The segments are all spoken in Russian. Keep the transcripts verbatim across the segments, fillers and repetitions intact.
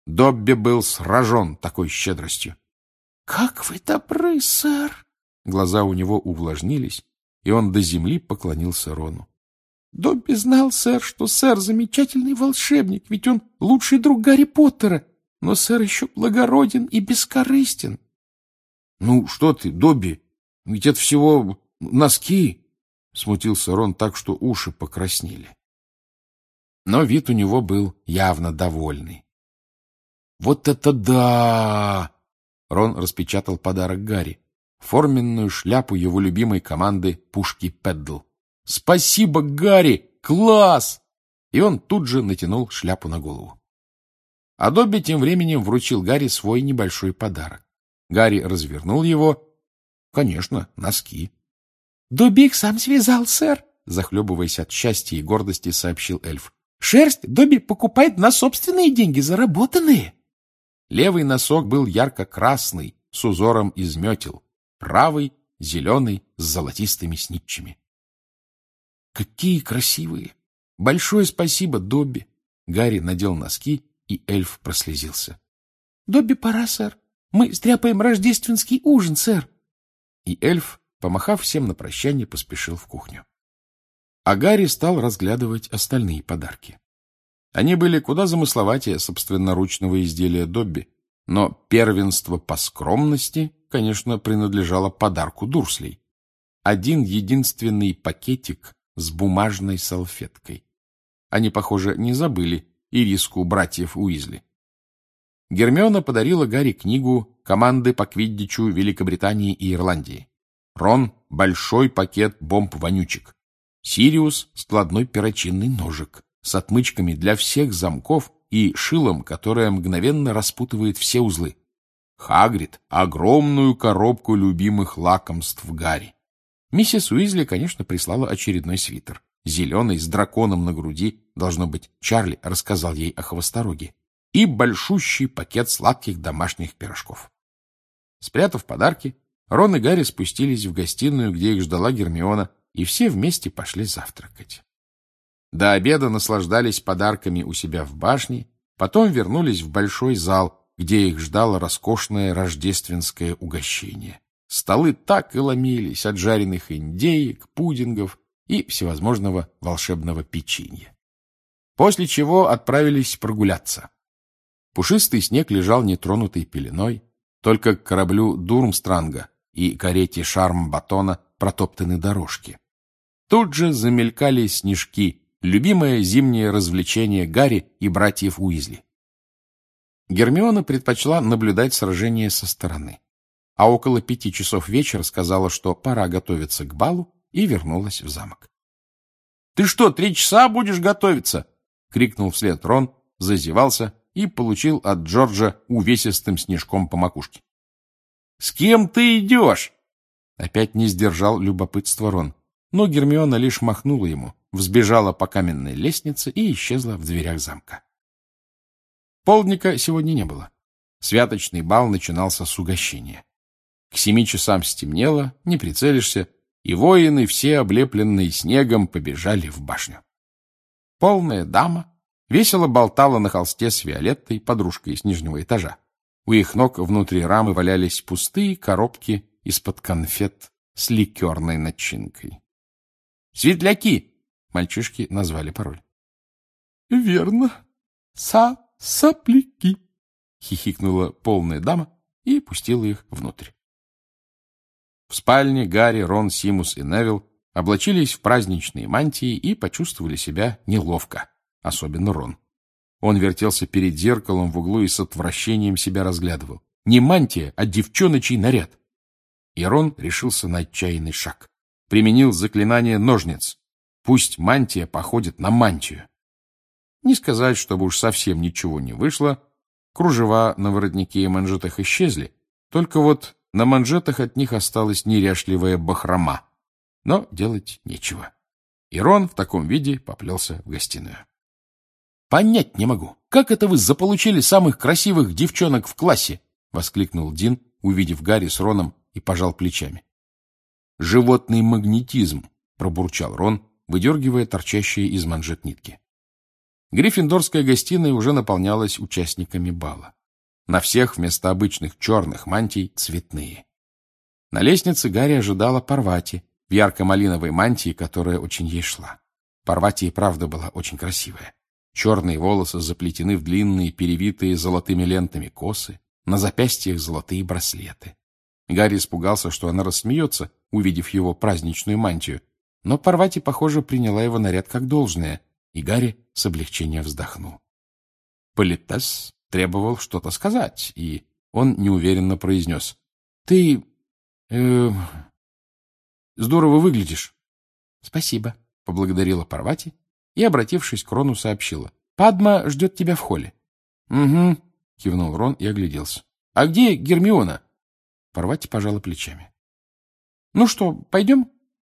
Добби был сражен такой щедростью. — Как вы добры, сэр! Глаза у него увлажнились, и он до земли поклонился Рону. — Добби знал, сэр, что сэр замечательный волшебник, ведь он лучший друг Гарри Поттера, но сэр еще благороден и бескорыстен. — Ну, что ты, Добби, ведь это всего носки! — смутился Рон так, что уши покраснели. Но вид у него был явно довольный. — Вот это да! — Рон распечатал подарок Гарри. Форменную шляпу его любимой команды «Пушки Пэддл». «Спасибо, Гарри! Класс!» И он тут же натянул шляпу на голову. А Добби тем временем вручил Гарри свой небольшой подарок. Гарри развернул его. Конечно, носки. — Добби их сам связал, сэр, — захлебываясь от счастья и гордости, сообщил эльф. — Шерсть Добби покупает на собственные деньги, заработанные. Левый носок был ярко-красный, с узором из метел. Правый — зеленый, с золотистыми снитчами. — Какие красивые! Большое спасибо, Добби! Гарри надел носки, и эльф прослезился. — Добби, пора, сэр. Мы стряпаем рождественский ужин, сэр. И эльф, помахав всем на прощание, поспешил в кухню. А Гарри стал разглядывать остальные подарки. Они были куда замысловатее собственноручного изделия Добби, но первенство по скромности, конечно, принадлежало подарку Дурслей. Один единственный пакетик с бумажной салфеткой. Они, похоже, не забыли ириску братьев Уизли. Гермиона подарила Гарри книгу «Команды по квиддичу Великобритании и Ирландии». Рон — большой пакет бомб-вонючек. Сириус — складной перочинный ножик с отмычками для всех замков и шилом, которое мгновенно распутывает все узлы. Хагрид — огромную коробку любимых лакомств Гарри. Миссис Уизли, конечно, прислала очередной свитер. Зеленый, с драконом на груди, должно быть, Чарли рассказал ей о хвостороге. И большущий пакет сладких домашних пирожков. Спрятав подарки, Рон и Гарри спустились в гостиную, где их ждала Гермиона, и все вместе пошли завтракать. До обеда наслаждались подарками у себя в башне, потом вернулись в большой зал, где их ждало роскошное рождественское угощение. Столы так и ломились от жареных индеек, пудингов и всевозможного волшебного печенья. После чего отправились прогуляться. Пушистый снег лежал нетронутой пеленой, только к кораблю Дурмстранга и карете Шарм-Батона протоптаны дорожки. Тут же замелькали снежки, любимое зимнее развлечение Гарри и братьев Уизли. Гермиона предпочла наблюдать сражение со стороны, а около пяти часов вечера сказала, что пора готовиться к балу, и вернулась в замок. — Ты что, три часа будешь готовиться? — крикнул вслед Рон, зазевался и получил от Джорджа увесистым снежком по макушке. — С кем ты идешь? Опять не сдержал любопытства Рон, но Гермиона лишь махнула ему, взбежала по каменной лестнице и исчезла в дверях замка. Полдника сегодня не было. Святочный бал начинался с угощения. К семи часам стемнело, не прицелишься, и воины, все облепленные снегом, побежали в башню. Полная дама весело болтала на холсте с Виолеттой, подружкой с нижнего этажа. У их ног внутри рамы валялись пустые коробки из-под конфет с ликерной начинкой. «Светляки!» — мальчишки назвали пароль. «Верно. Са-сопляки!» — хихикнула полная дама и пустила их внутрь. В спальне Гарри, Рон, Симус и Невилл облачились в праздничные мантии и почувствовали себя неловко, особенно Рон. Он вертелся перед зеркалом в углу и с отвращением себя разглядывал. Не мантия, а девчоночий наряд. И Рон решился на отчаянный шаг. Применил заклинание ножниц. Пусть мантия походит на мантию. Не сказать, чтобы уж совсем ничего не вышло. Кружева на воротнике и манжетах исчезли. Только вот на манжетах от них осталась неряшливая бахрома. Но делать нечего. И Рон в таком виде поплелся в гостиную. — Понять не могу, как это вы заполучили самых красивых девчонок в классе? — воскликнул Дин, увидев Гарри с Роном, и пожал плечами. — Животный магнетизм, — пробурчал Рон, выдергивая торчащие из манжет нитки. Гриффиндорская гостиная уже наполнялась участниками бала. На всех вместо обычных черных мантий цветные. На лестнице Гарри ожидала Парвати в ярко-малиновой мантии, которая очень ей шла. Парвати и правда была очень красивая. Черные волосы заплетены в длинные, перевитые золотыми лентами косы, на запястьях золотые браслеты. Гарри испугался, что она рассмеется, увидев его праздничную мантию, но Парвати, похоже, приняла его наряд как должное, и Гарри с облегчением вздохнул. Политес требовал что-то сказать, и он неуверенно произнес: — Ты... Э, здорово выглядишь. — Спасибо, — поблагодарила Парвати и, обратившись к Рону, сообщила: — Падма ждет тебя в холле. — Угу, — кивнул Рон и огляделся. — А где Гермиона? Парвати пожала плечами. — Ну что, пойдем?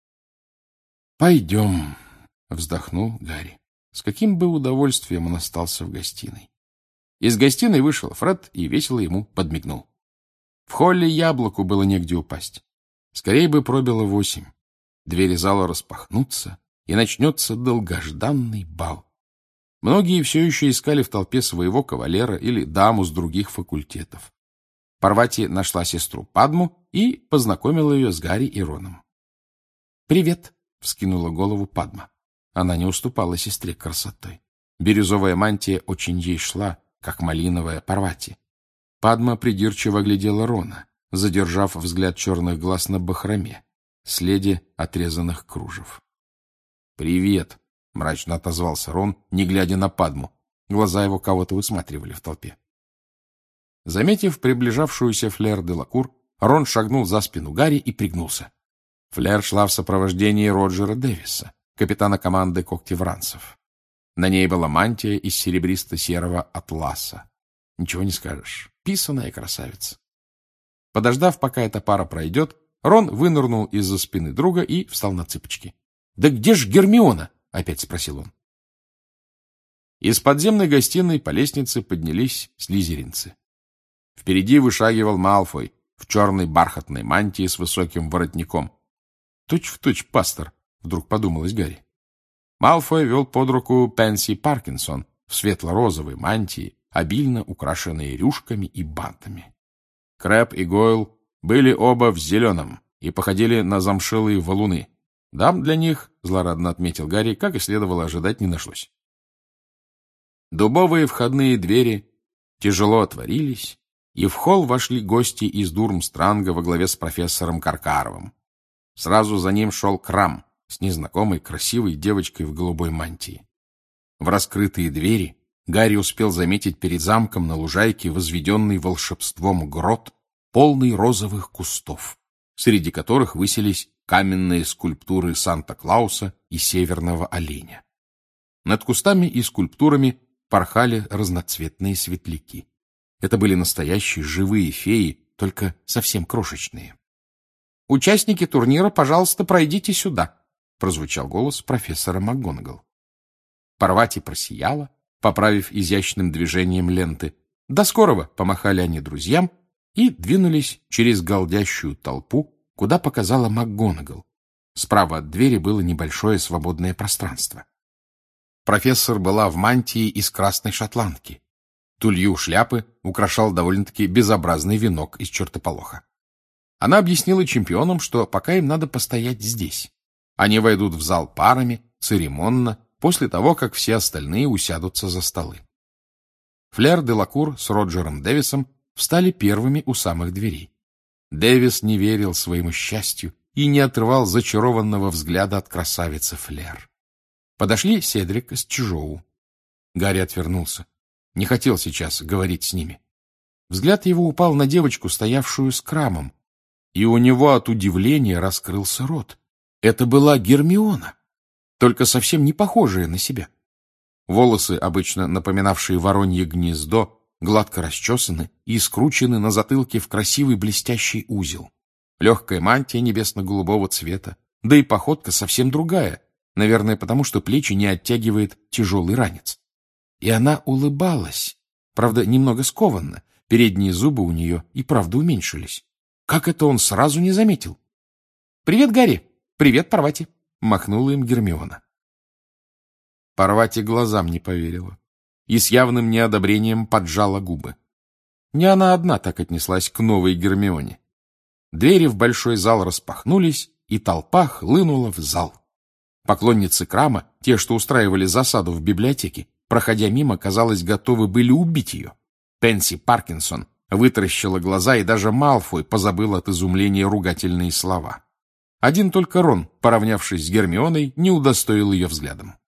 — Пойдем, — вздохнул Гарри. С каким бы удовольствием он остался в гостиной. Из гостиной вышел Фред и весело ему подмигнул. В холле Яблоку было негде упасть. Скорее бы пробило восемь. Двери зала распахнутся, и начнется долгожданный бал. Многие все еще искали в толпе своего кавалера или даму с других факультетов. Парвати нашла сестру Падму и познакомила ее с Гарри и Роном. «Привет!» — вскинула голову Падма. Она не уступала сестре красотой. Бирюзовая мантия очень ей шла, как малиновая Парвати. Падма придирчиво глядела Рона, задержав взгляд черных глаз на бахроме, следе отрезанных кружев. «Привет!» — мрачно отозвался Рон, не глядя на Падму. Глаза его кого-то высматривали в толпе. Заметив приближавшуюся Флер де Лакур, Рон шагнул за спину Гарри и пригнулся. Флер шла в сопровождении Роджера Дэвиса, капитана команды когтевранцев. На ней была мантия из серебристо-серого атласа. Ничего не скажешь. Писаная красавица. Подождав, пока эта пара пройдет, Рон вынырнул из-за спины друга и встал на цыпочки. — Да где ж Гермиона? — опять спросил он. Из подземной гостиной по лестнице поднялись слизеринцы. Впереди вышагивал Малфой в черной бархатной мантии с высоким воротником. Точь-в-точь пастор, вдруг подумалось Гарри. Малфой вел под руку Пенси Паркинсон в светло-розовой мантии, обильно украшенной рюшками и бантами. Крэб и Гойл были оба в зеленом и походили на замшелые валуны. Дам для них, злорадно отметил Гарри, как и следовало ожидать, не нашлось. Дубовые входные двери тяжело отворились, и в холл вошли гости из Дурмстранга во главе с профессором Каркаровым. Сразу за ним шел Крам с незнакомой красивой девочкой в голубой мантии. В раскрытые двери Гарри успел заметить перед замком на лужайке возведенный волшебством грот, полный розовых кустов, среди которых высились каменные скульптуры Санта-Клауса и северного оленя. Над кустами и скульптурами порхали разноцветные светляки. Это были настоящие живые феи, только совсем крошечные. — Участники турнира, пожалуйста, пройдите сюда, — прозвучал голос профессора МакГонагал. Парвати просияла, поправив изящным движением ленты. До скорого помахали они друзьям и двинулись через галдящую толпу, куда показала МакГонагал. Справа от двери было небольшое свободное пространство. Профессор была в мантии из красной шотландки. Тулью шляпы украшал довольно-таки безобразный венок из чертополоха. Она объяснила чемпионам, что пока им надо постоять здесь. Они войдут в зал парами, церемонно, после того, как все остальные усядутся за столы. Флер де Лакур с Роджером Дэвисом встали первыми у самых дверей. Дэвис не верил своему счастью и не отрывал зачарованного взгляда от красавицы Флер. Подошли Седрик с Чжоу. Гарри отвернулся. Не хотел сейчас говорить с ними. Взгляд его упал на девочку, стоявшую с Крамом, и у него от удивления раскрылся рот. Это была Гермиона, только совсем не похожая на себя. Волосы, обычно напоминавшие воронье гнездо, гладко расчесаны и скручены на затылке в красивый блестящий узел. Легкая мантия небесно-голубого цвета, да и походка совсем другая, наверное, потому что плечи не оттягивает тяжелый ранец. И она улыбалась, правда, немного скованно, передние зубы у нее и правда уменьшились. Как это он сразу не заметил? — Привет, Гарри! Привет, Парвати! — махнула им Гермиона. Парвати глазам не поверила и с явным неодобрением поджала губы. Не она одна так отнеслась к новой Гермионе. Двери в большой зал распахнулись, и толпа хлынула в зал. Поклонницы Крама, те, что устраивали засаду в библиотеке, проходя мимо, казалось, готовы были убить ее. Пенси Паркинсон вытаращила глаза, и даже Малфой позабыл от изумления ругательные слова. Один только Рон, поравнявшись с Гермионой, не удостоил ее взглядом.